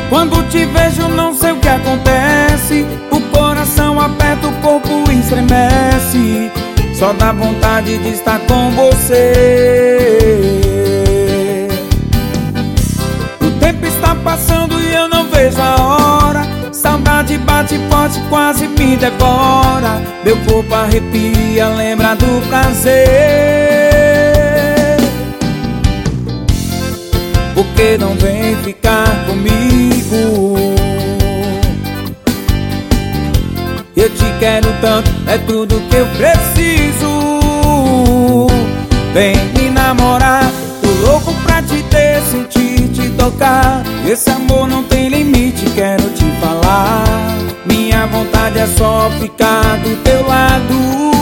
Quando te vejo não sei o que acontece, o coração aperta, o corpo estremece. Só dá vontade de estar com você. O tempo está passando e eu não vejo a hora. Saudade bate forte, quase me devora. Meu corpo arrepia, lembra do prazer. Por que não vem ficar comigo? Eu te quero tanto, é tudo que eu preciso. Vem me namorar, tô louco pra te ter, sentir, te tocar. Esse amor não tem limite, quero te falar. Minha vontade é só ficar do teu lado.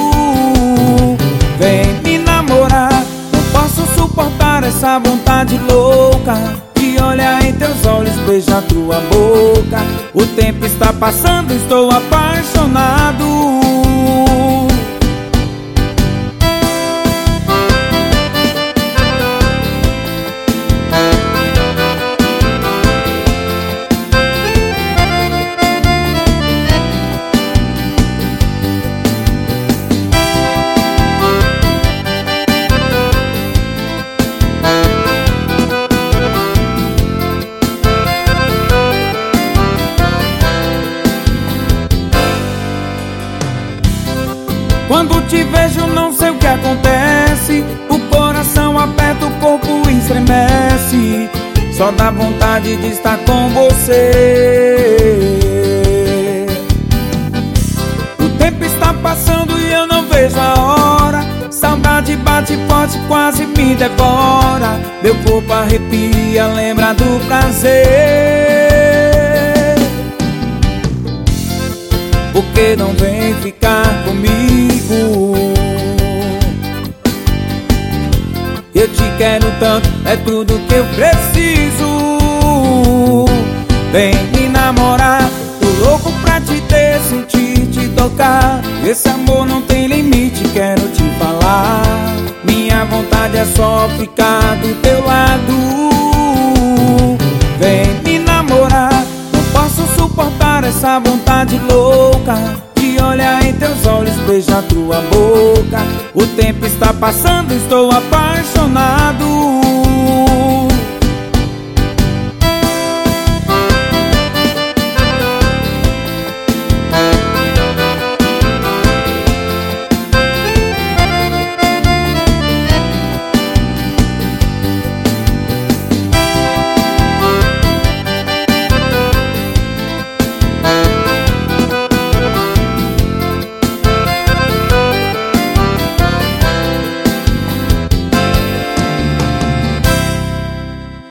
Vem me namorar, não posso suportar essa vontade louca de olhar em teus olhos, beijar tua boca. O tempo está passando, estou apaixonado. Quando te vejo não sei o que acontece, o coração aperta, o corpo estremece. Só dá vontade de estar com você. O tempo está passando e eu não vejo a hora. Saudade bate forte, quase me devora. Meu corpo arrepia, lembra do prazer. Por que não vem ficar comigo? Eu te quero tanto, é tudo que eu preciso. Vem me namorar, tô louco pra te ter, sentir, te tocar. Esse amor não tem limite, quero te falar. Minha vontade é só ficar do teu lado. Vem me namorar, não posso suportar essa vontade louca de olhar em teus olhos, beijar tua boca. O tempo está passando, estou apaixonado.